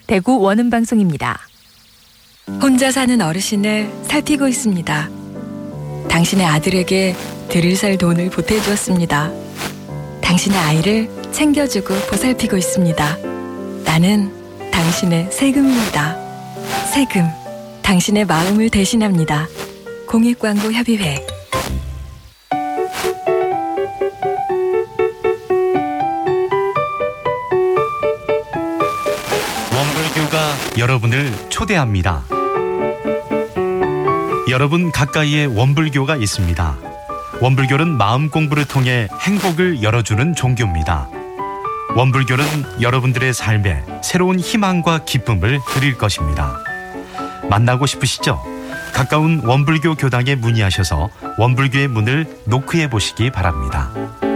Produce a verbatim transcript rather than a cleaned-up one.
대구 원음방송입니다. 혼자 사는 어르신을 살피고 있습니다. 당신의 아들에게 들을 살 돈을 보태주었습니다. 당신의 아이를 챙겨주고 보살피고 있습니다. 나는 당신의 세금입니다. 세금, 당신의 마음을 대신합니다. 공익광고협의회. 원불교가 여러분을 초대합니다. 여러분 가까이에 원불교가 있습니다. 원불교는 마음 공부를 통해 행복을 열어주는 종교입니다. 원불교는 여러분들의 삶에 새로운 희망과 기쁨을 드릴 것입니다. 만나고 싶으시죠? 가까운 원불교 교당에 문의하셔서 원불교의 문을 노크해 보시기 바랍니다.